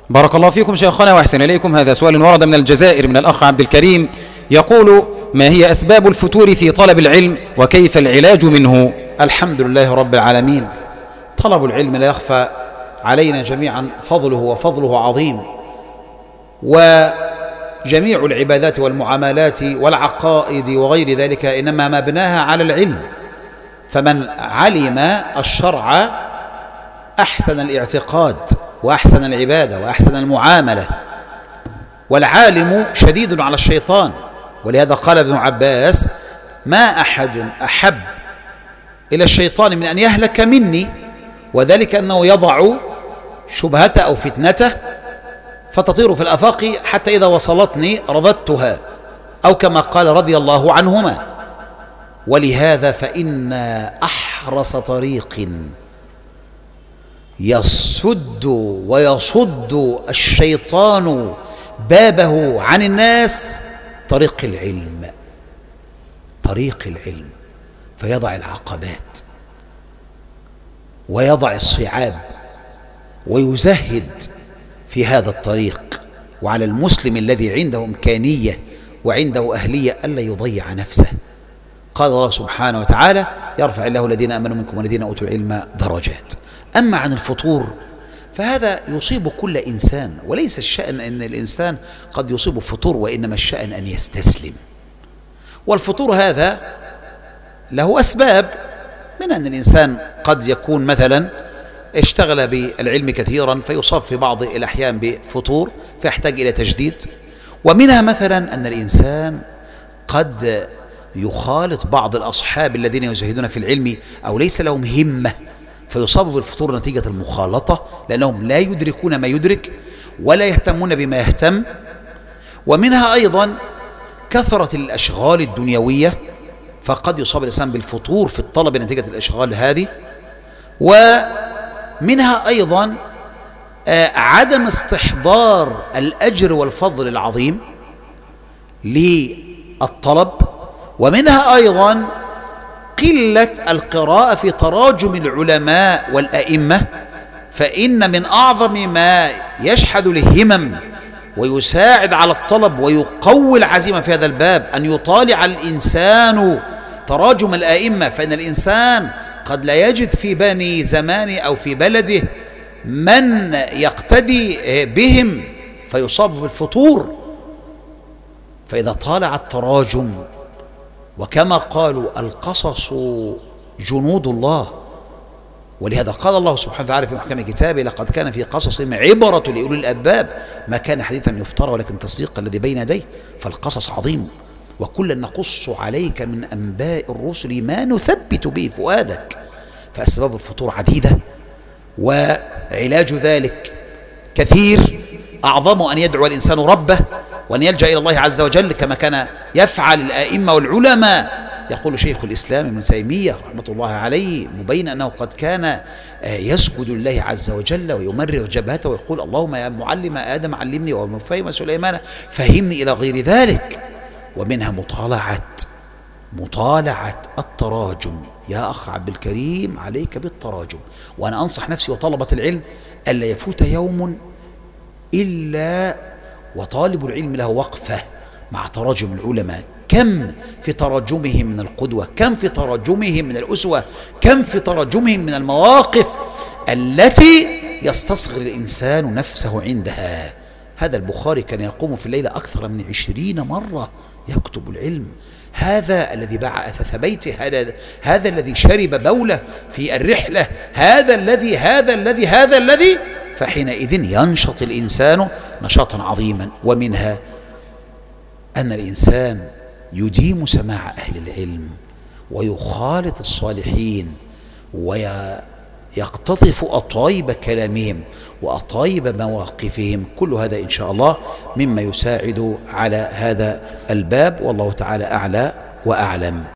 بارك الله فيكم شيخنا وأحسن إليكم. هذا سؤال ورد من الجزائر من الأخ عبد الكريم، يقول: ما هي أسباب الفتور في طلب العلم وكيف العلاج منه؟ الحمد لله رب العالمين. طلب العلم لا يخفى علينا جميعا فضله وفضله عظيم، وجميع العبادات والمعاملات والعقائد وغير ذلك إنما مبناها على العلم. فمن علم الشرع أحسن الاعتقاد وأحسن العبادة وأحسن المعاملة. والعالم شديد على الشيطان، ولهذا قال ابن عباس: ما أحد أحب إلى الشيطان من أن يهلك مني، وذلك أنه يضع شبهته أو فتنته فتطير في الآفاق حتى إذا وصلتني رضدتها، أو كما قال رضي الله عنهما. ولهذا فإن أحرص طريق يسد ويصد الشيطان بابه عن الناس طريق العلم، طريق العلم، فيضع العقبات ويضع الصعاب ويزهد في هذا الطريق. وعلى المسلم الذي عنده إمكانية وعنده أهلية ألا يضيع نفسه. قال الله سبحانه وتعالى: يرفع الله الذين آمنوا منكم والذين أوتوا العلم درجات. أما عن الفطور فهذا يصيب كل إنسان، وليس الشأن أن الإنسان قد يصيب فطور، وإنما الشأن أن يستسلم. والفطور هذا له أسباب، من أن الإنسان قد يكون مثلا اشتغل بالعلم كثيرا فيصاب في بعض الأحيان بفطور فيحتاج إلى تجديد. ومنها مثلا أن الإنسان قد يخالط بعض الأصحاب الذين يزهدون في العلم أو ليس لهم همة فيصابوا بالفطور نتيجة المخالطة، لأنهم لا يدركون ما يدرك ولا يهتمون بما يهتم. ومنها أيضا كثرة الأشغال الدنيوية، فقد يصاب الإنسان بالفطور في الطلب نتيجة الأشغال هذه. ومنها أيضا عدم استحضار الأجر والفضل العظيم للطلب. ومنها أيضا قلة القراءة في تراجم العلماء والأئمة، فإن من أعظم ما يشحذ الهمم ويساعد على الطلب ويقوي العزيمة في هذا الباب أن يطالع الإنسان تراجم الأئمة، فإن الإنسان قد لا يجد في بني زمانه أو في بلده من يقتدي بهم فيصاب بالفطور. فإذا طالع التراجم، وكما قالوا: القصص جنود الله، ولهذا قال الله سبحانه وتعالى في محكم كتابه: لقد كان في قصصهم عبرة لأولي الألباب ما كان حديثا يفترى ولكن تصديق الذي بين يديه. فالقصص عظيم، وكلا نقص عليك من أنباء الرسل ما نثبت به فؤادك. فأسباب الفطور عديدة، وعلاج ذلك كثير. أعظم أن يدعو الإنسان ربه وأن يلجأ إلى الله عز وجل كما كان يفعل الآئمة والعلماء. يقول شيخ الإسلام ابن تيمية رحمة الله عليه مبين أنه قد كان يسجد لله عز وجل ويمرر جبهته ويقول: اللهم يا معلم آدم علمني ومفهم سليمان فهمني، إلى غير ذلك. ومنها مطالعة التراجم. يا أخ عبد الكريم، عليك بالتراجم. وأنا أنصح نفسي وطلبة العلم ألا يفوت يوم إلا وطالب العلم له وقفة مع تراجم العلماء. كم في تراجمهم من القدوة، كم في تراجمهم من الأسوة، كم في تراجمهم من المواقف التي يستصغر الإنسان نفسه عندها. هذا البخاري كان يقوم في الليلة أكثر من 20 مرة يكتب العلم. هذا الذي باع أثاث بيته، هذا الذي شرب بوله في الرحلة، هذا الذي فحينئذ ينشط الإنسان نشاطا عظيما. ومنها أن الإنسان يديم سماع أهل العلم ويخالط الصالحين ويقتطف أطايب كلامهم وأطايب مواقفهم. كل هذا إن شاء الله مما يساعد على هذا الباب، والله تعالى أعلى وأعلم.